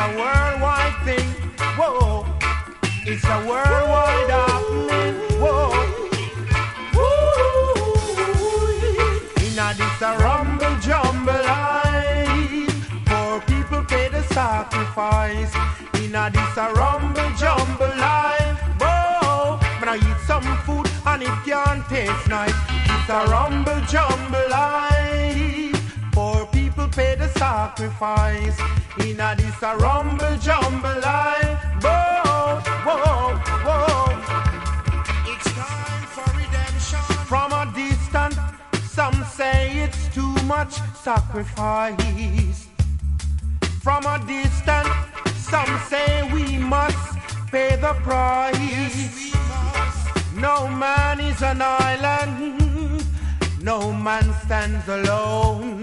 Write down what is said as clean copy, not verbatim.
a worldwide thing. Whoa, it's a worldwide happening. Whoa, inna this a rumble jumble life, poor people pay the sacrifice. Inna this a rumble jumble life. Whoa, when I eat some food and it can't taste nice. It's a rumble jumble life, poor people pay the sacrifice. Inna this a rumble jumble life. Whoa, whoa, whoa. It's time for redemption. From a distance, some say it's too much sacrifice. From a distance, some say we must pay the price. Yes, no man is an island, no man stands alone.